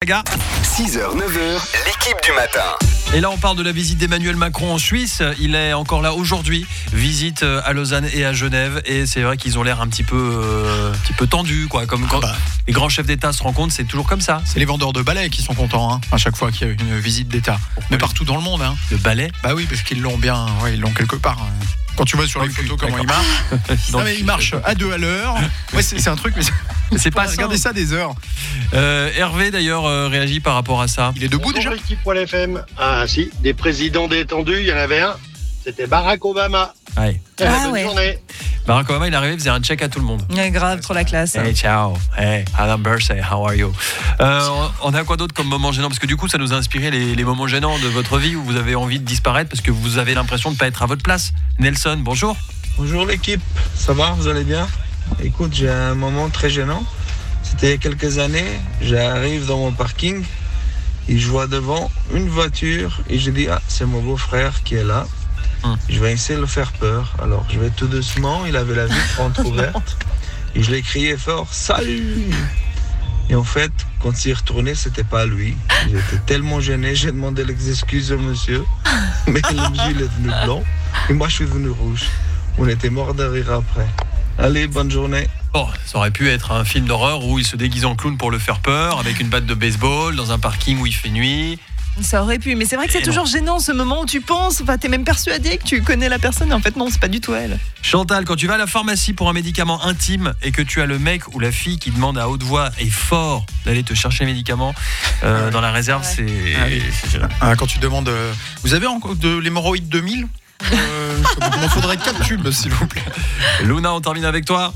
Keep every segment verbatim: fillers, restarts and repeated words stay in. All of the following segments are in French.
Gaga. six heures neuf heures, l'équipe du matin. Et là, on parle de la visite d'Emmanuel Macron en Suisse. Il est encore là aujourd'hui. Visite à Lausanne et à Genève. Et c'est vrai qu'ils ont l'air un petit peu, euh, un petit peu tendus, quoi. Comme quand bah. les grands chefs d'État se rencontrent, c'est toujours comme ça. C'est les vendeurs de balais qui sont contents hein, à chaque fois qu'il y a une visite d'État. Mais partout dans le monde. Hein. Le balai. Bah oui, parce qu'ils l'ont bien, ouais, ils l'ont quelque part. Quand tu vois sur les photos comment il marche, non, mais il marche à deux à l'heure. Ouais, c'est, c'est un truc, mais c'est, c'est pas regardez ça des heures. Euh, Hervé d'ailleurs euh, réagit par rapport à ça. Il est debout déjà. L'équipe.F M. Ah si, des présidents détendus, il y en avait un. C'était Barack Obama. Ouais. Ah, bonne ouais. journée. Barack Obama, il arrivait, il faisait un check à tout le monde. Ouais, grave, trop la classe. Hey, ciao. Hey, Adam birthday, how are you? Euh, on a quoi d'autre comme moment gênant? Parce que du coup, ça nous a inspiré les, les moments gênants de votre vie où vous avez envie de disparaître parce que vous avez l'impression de ne pas être à votre place. Nelson, bonjour. Bonjour l'équipe, ça va, vous allez bien? Écoute, j'ai un moment très gênant. C'était il y a quelques années, j'arrive dans mon parking et je vois devant une voiture et je dis ah c'est mon beau-frère qui est là. Hum. Je vais essayer de le faire peur. Alors je vais tout doucement, il avait la vitre entrouverte et je l'ai crié fort salut. Et en fait, quand il est retourné, c'était pas lui. J'étais tellement gêné, j'ai demandé les excuses au monsieur, mais le monsieur il est venu blanc et moi je suis venu rouge. On était morts de rire après. Allez, bonne journée. Oh, ça aurait pu être un film d'horreur où il se déguise en clown pour le faire peur, avec une batte de baseball, dans un parking où il fait nuit. Ça aurait pu, mais c'est vrai que c'est et toujours non. gênant ce moment où tu penses, enfin t'es même persuadé que tu connais la personne, et en fait non, c'est pas du tout elle. Chantal, quand tu vas à la pharmacie pour un médicament intime et que tu as le mec ou la fille qui demande à haute voix et fort d'aller te chercher le médicament euh, ouais. dans la réserve, ouais. c'est... Ah oui. c'est ah, quand tu demandes, euh, vous avez encore de l'hémorroïde deux mille euh, Il m'en faudrait quatre tubes s'il vous plaît. Luna, on termine avec toi.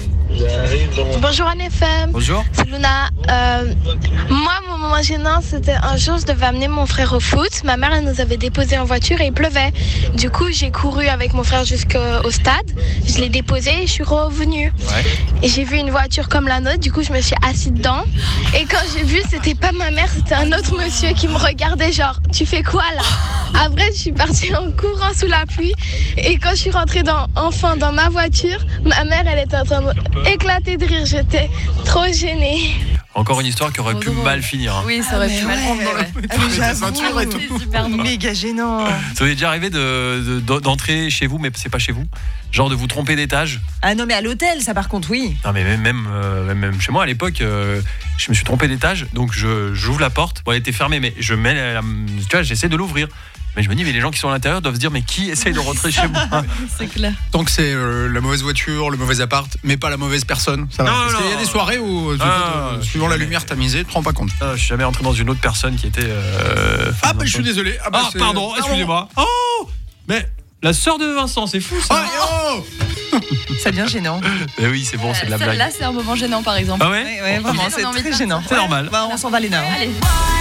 Bonjour Anne F M. Bonjour. C'est Luna. Euh, moi, mon moment gênant, c'était un jour, je devais amener mon frère au foot. Ma mère, elle nous avait déposé en voiture et il pleuvait. Du coup, j'ai couru avec mon frère jusqu'au stade. Je l'ai déposé et je suis revenue. Ouais. Et j'ai vu une voiture comme la nôtre. Du coup, je me suis assise dedans. Et quand j'ai vu, c'était pas ma mère, c'était un autre monsieur qui me regardait genre, tu fais quoi là? Après, je suis partie en courant sous la pluie. Et quand je suis rentrée dans, enfin dans ma voiture, ma mère, elle était en train d'éclater de rire. J'étais trop gênée. Encore une histoire qui aurait oh, pu drôle. mal finir. Hein. Oui, ça aurait pu mal finir. La ceinture et tout. Super méga gênant. Ça vous est déjà arrivé de, de, d'entrer chez vous, mais c'est pas chez vous? Genre de vous tromper d'étage? Ah non, mais à l'hôtel, ça par contre, oui. Non, mais même, même, euh, même chez moi à l'époque, euh, je me suis trompé d'étage, donc je, j'ouvre la porte. Bon, elle était fermée, mais je mets la, tu vois, j'essaie de l'ouvrir. Mais je me dis, mais les gens qui sont à l'intérieur doivent se dire, mais qui essaye de rentrer chez moi? C'est clair. Tant que c'est euh, la mauvaise voiture, le mauvais appart, mais pas la mauvaise personne, ça va. Non, Parce non, qu'il y a des soirées où, ah, euh, suivant la lumière tamisée, tu te rends pas compte. Ah, je suis jamais entré dans une autre personne qui était. Euh, ah, bah je suis désolé. Ah, bah, ah pardon, excusez-moi. Oh, mais la sœur de Vincent, c'est fou ça. Oh, oh ça devient gênant. Mais oui, c'est bon, c'est de la blague. Là, c'est un moment gênant par exemple. Ah ouais? Ouais, ouais vraiment, c'est très gênant. C'est normal. Bah, on s'en va les nains. Allez.